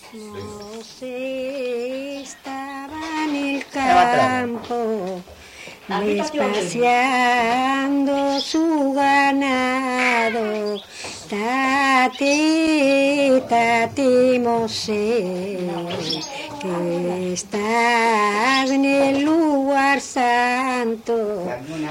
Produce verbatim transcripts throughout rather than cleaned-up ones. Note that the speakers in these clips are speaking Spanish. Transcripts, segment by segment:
Moshe estaba en el campo, despaciando su ganado. Tate, tate, Moshe, que estás en el lugar santo.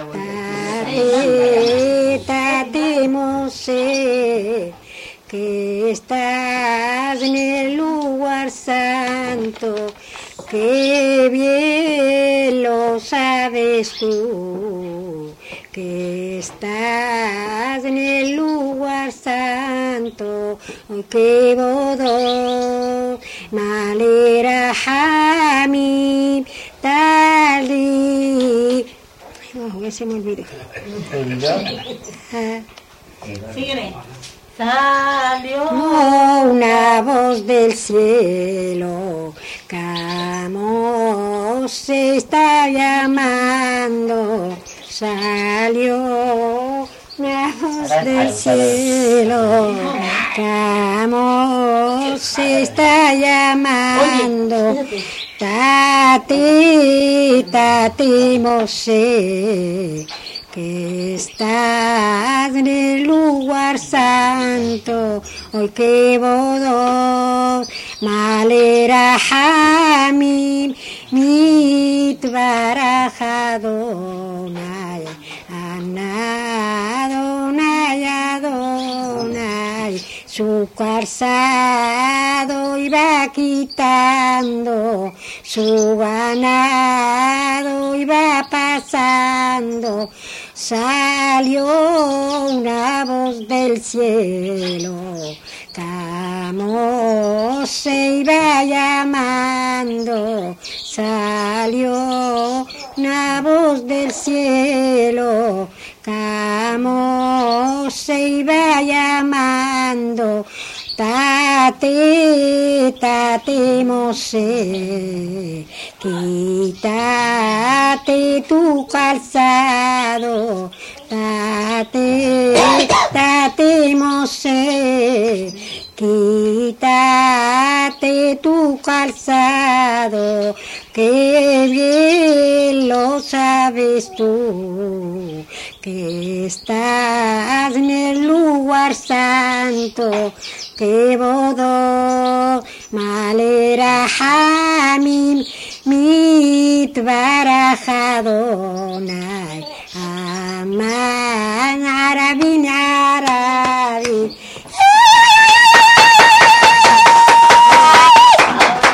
Tate, tate, Moshe, que estás en el lugar santo, que bien lo sabes tú, que estás en el lugar santo, que bodó, malera hamim, tali. Oh, ya se me olvidó. Ah. Sígueme. Salió una voz del cielo, Camos se está llamando. Salió una voz del cielo, Camos se está llamando. Tati, tati, Moshe, que estás en el lugar santo, hoy que bodó, malera hamim, mitbaraj Adonai, Adonai, Adonai, su calzado iba quitando, su ganado iba pasando. Salió una voz del cielo, Camos se iba llamando. Salió una voz del cielo, Camos se iba llamando. Tate, tate, Moshe, quítate tu calzado. Tate, tate, Moshe, quítate tu calzado, que bien lo sabes tú, que estás en el lugar santo, que bodó, malera hamim, mitbaraj Adonai.